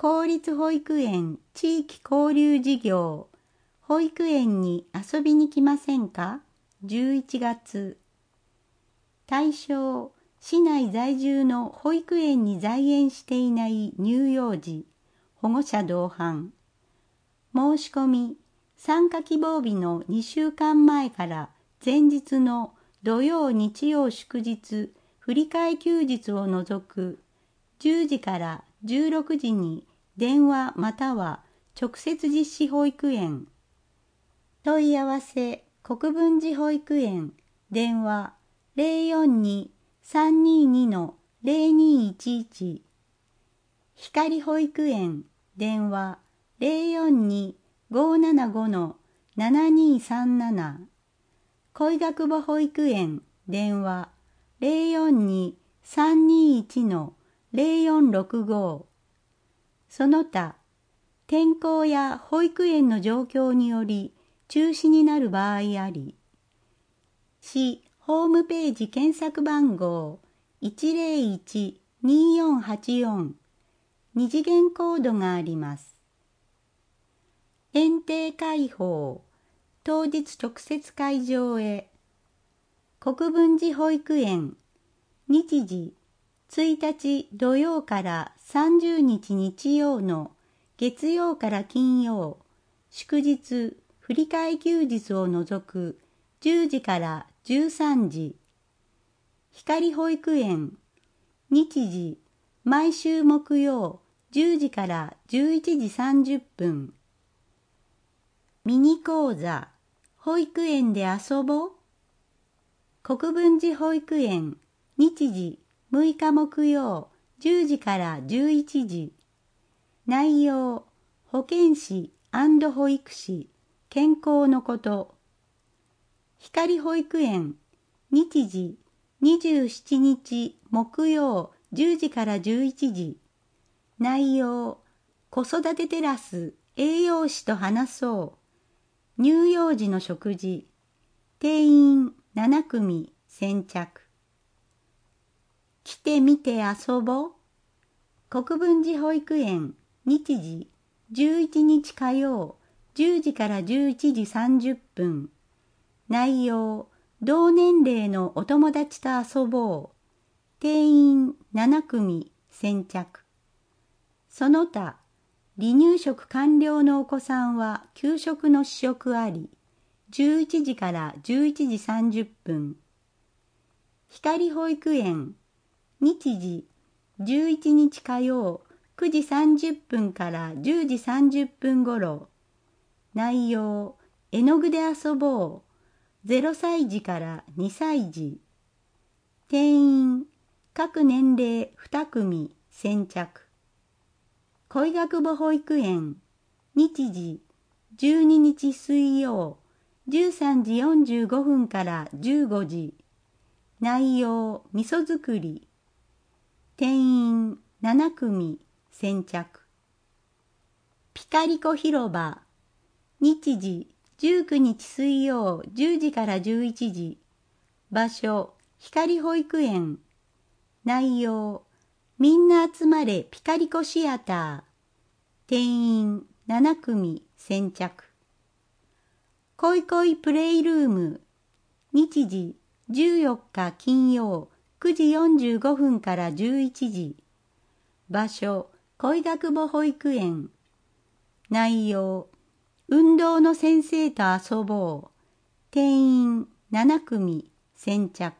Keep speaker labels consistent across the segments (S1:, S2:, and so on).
S1: 公立保育園地域交流事業、保育園に遊びに来ませんか？11月。対象、市内在住の保育園に在園していない乳幼児、保護者同伴。申し込み、参加希望日の2週間前から前日の土曜日曜祝日、振り替え休日を除く10時から16時に電話または直接実施保育園。問い合わせ、国分寺保育園、電話042-322-0211。光保育園、電話042-575-7237。恋学母保育園、電話042-321-0465。その他、天候や保育園の状況により中止になる場合あり、市ホームページ検索番号 101-2484 二次元コードがあります。園庭開放、当日直接会場へ。国分寺保育園、日時1日土曜から30日日曜の月曜から金曜、祝日、振り替え休日を除く10時から13時。光保育園、日時、毎週木曜10時から11時30分。ミニ講座、保育園で遊ぼう。国分寺保育園、日時、6日木曜10時から11時。内容、保健師&保育士、健康のこと。光保育園、日時、27日木曜10時から11時。内容、子育てテラス、栄養士と話そう。乳幼児の食事。定員7組先着。来てみて遊ぼう。国分寺保育園、日時、11日火曜10時から11時30分。内容、同年齢のお友達と遊ぼう。定員7組先着。その他、離乳食完了のお子さんは給食の試食あり。11時から11時30分。光保育園、日時、11日火曜9時30分から10時30分ごろ。内容、絵の具で遊ぼう。0歳児から2歳児。定員、各年齢2組先着。恋学母保育園、日時、12日水曜13時45分から15時。内容、味噌作り。定員7組先着。ピカリコ広場、日時19日水曜10時から11時。場所、光保育園。内容、みんな集まれピカリコシアター。定員7組先着。恋恋プレイルーム。日時14日金曜9時45分から11時。場所、恋学母保育園。内容、運動の先生と遊ぼう。定員7組先着。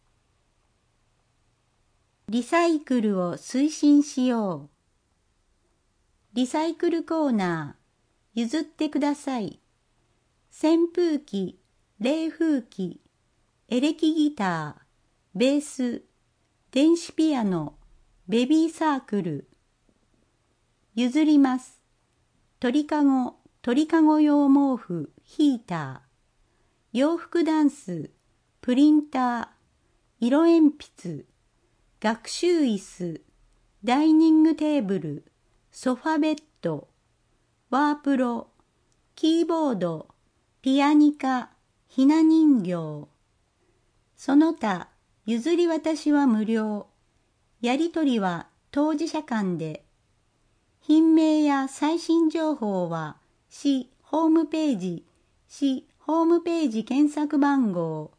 S1: リサイクルを推進しよう。リサイクルコーナー、譲ってください。扇風機、冷風機、エレキギター、ベース、電子ピアノ、ベビーサークル。譲ります。鳥かご用毛布、ヒーター、洋服ダンス、プリンター、色鉛筆、学習椅子、ダイニングテーブル、ソファベッド、ワープロ、キーボード、ピアニカ、ひな人形。その他、譲り渡しは無料。やり取りは当事者間で。品た最新情報は市ホームページ検索番号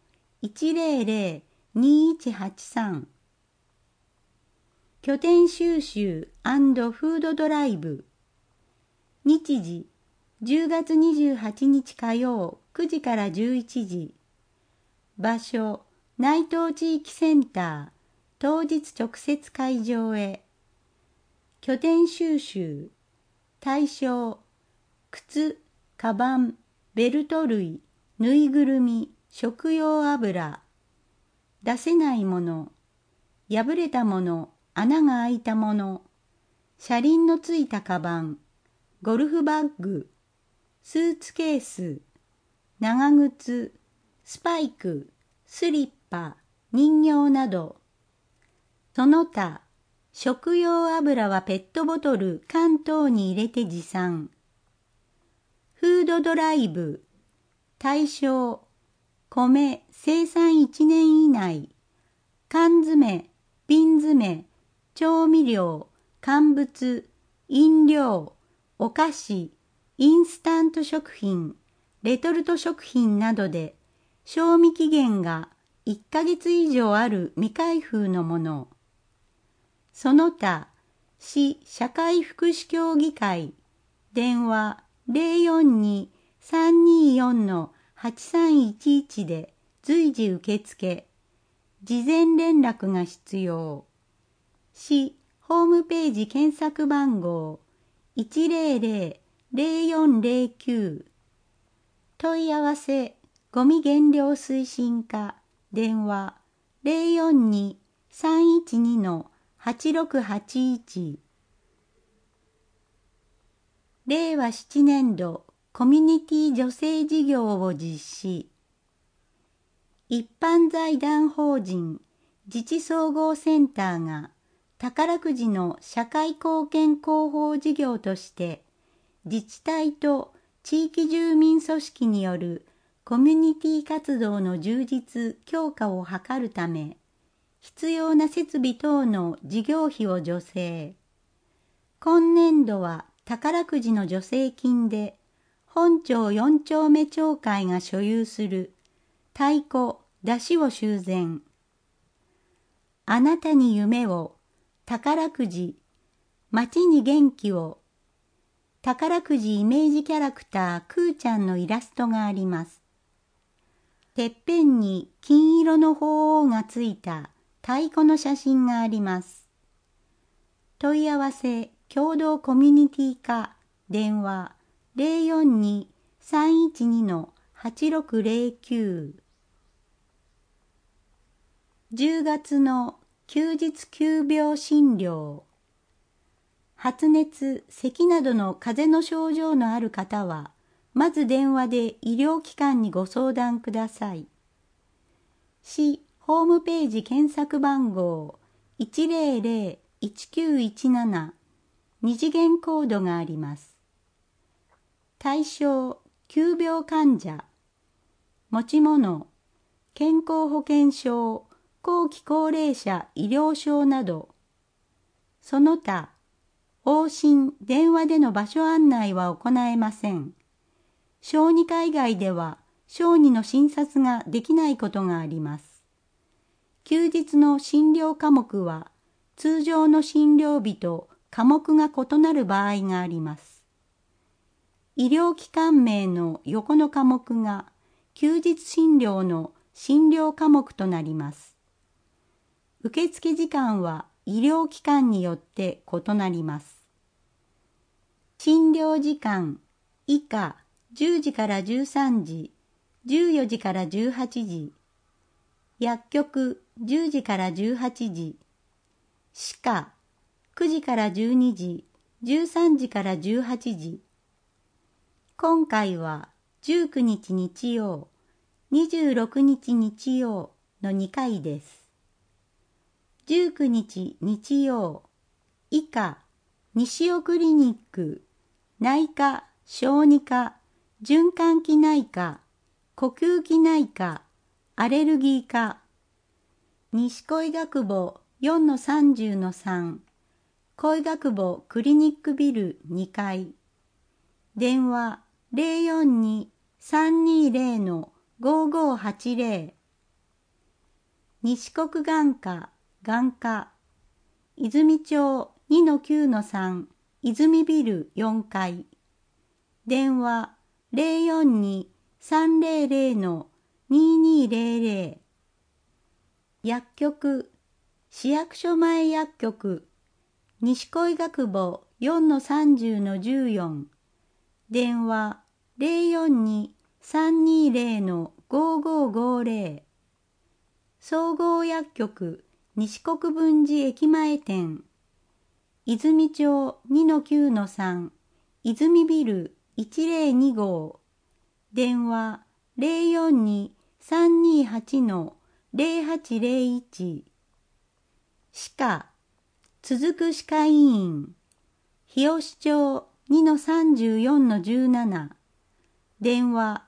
S1: 100-2183 拠点収集&フードドライブ日時10月28日火曜9時から11時場所内藤地域センター当日直接会場へ拠点収集対象靴、カバン、ベルト類、ぬいぐるみ、食用油出せないもの破れたもの、穴が開いたもの車輪のついたカバンゴルフバッグスーツケース長靴スパイクスリッパ人形などその他食用油はペットボトル缶等に入れて持参フードドライブ対象米生産1年以内缶詰瓶詰調味料乾物飲料お菓子インスタント食品レトルト食品などで賞味期限が1ヶ月以上ある未開封のものその他市社会福祉協議会電話042-324-8311で随時受付事前連絡が必要市ホームページ検索番号 100-0409 問い合わせゴミ減量推進課電話042-312-8681令和7年度コミュニティ助成事業を実施一般財団法人自治総合センターが宝くじの社会貢献広報事業として自治体と地域住民組織によるコミュニティ活動の充実強化を図るため必要な設備等の事業費を助成今年度は宝くじの助成金で本町4丁目町会が所有する太鼓出しを修繕あなたに夢を宝くじ街に元気を宝くじイメージキャラクターくーちゃんのイラストがありますてっぺんに金色の鳳凰がついた太鼓の写真があります問い合わせ共同コミュニティ課電話042-312-8609 10月の休日急病診療発熱、咳などの風邪の症状のある方はまず電話で医療機関にご相談ください市ホームページ検索番号 100-1917 二次元コードがあります。対象、急病患者、持ち物、健康保険証、後期高齢者医療証など、その他、往診、電話での場所案内は行えません。小児科以外では、小児の診察ができないことがあります。休日の診療科目は、通常の診療日と科目が異なる場合があります。医療機関名の横の科目が休日診療の診療科目となります。受付時間は医療機関によって異なります。診療時間以下10時から13時、14時から18時、薬局10時から18時、歯科9時から12時、13時から18時。今回は19日日曜、26日日曜の2回です。19日日曜、以下、西尾クリニック、内科、小児科、循環器内科、呼吸器内科、アレルギー科、西小医学部4-30-3、 恋学母クリニックビル2階。電話042-320-5580。西国眼科眼科泉町 2-9-3 泉ビル4階。電話042-300-2200。薬局市役所前薬局西恋学母 4-30-14。電話042-320-5550。総合薬局西国分寺駅前店泉町 2-9-3 泉ビル102号。電話042-328-0801。歯科続く歯科医院日吉町 2-34-17。電話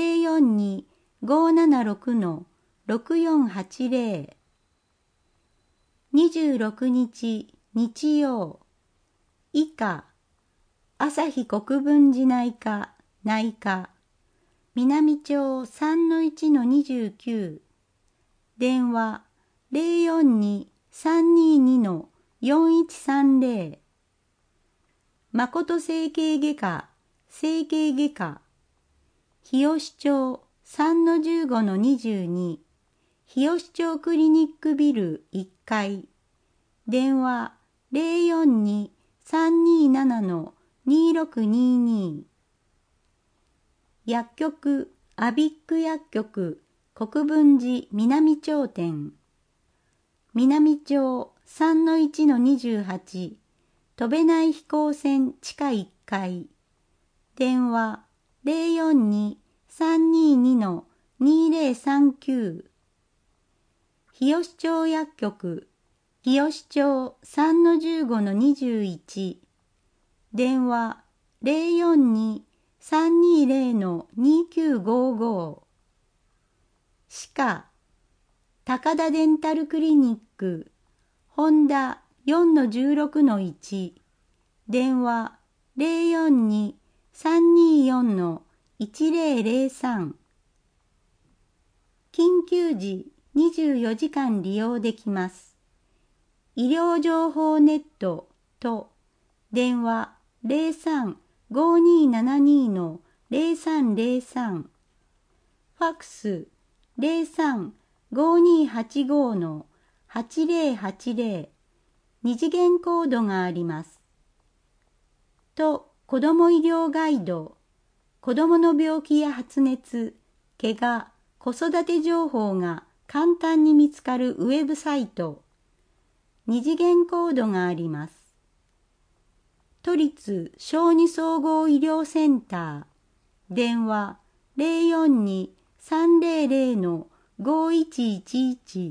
S1: 042-576-6480。26日日曜。医科朝日国分寺内科内科南町 3-1-29。電話042-322-4130。誠整形外科整形外科日吉町 3-15-22。日吉町クリニックビル1階。電話042-327-2622。薬局アビック薬局国分寺南町店南町 3-1-28。飛べない飛行船地下1階。電話042-322-2039。日吉町薬局日吉町 3-15-21。電話042-320-2955。歯科高田デンタルクリニック本田 4-16-1。電話042-324-1003。緊急時24時間利用できます。医療情報ネットと電話03-5272-0303。ファックス03-5285-8080。二次元コードがあります。と、子ども医療ガイド、子どもの病気や発熱、怪我、子育て情報が簡単に見つかるウェブサイト、二次元コードがあります。都立小児総合医療センター、電話042-300-5111。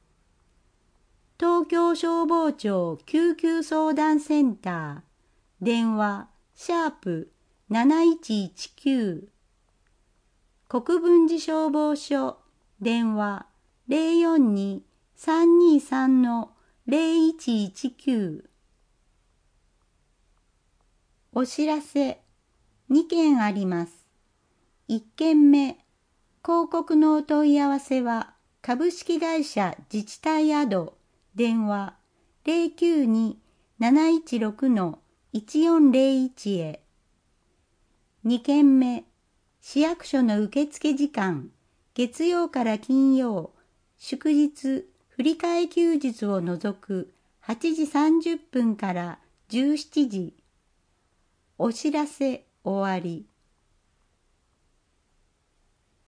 S1: 東京消防庁救急相談センター、電話#7119。国分寺消防署、電話042-323-0119。お知らせ2件あります。1件目、広告のお問い合わせは株式会社自治体アド、電話092-716-1401へ。2件目、市役所の受付時間、月曜から金曜、祝日、振り替え休日を除く8時30分から17時。お知らせ終わり。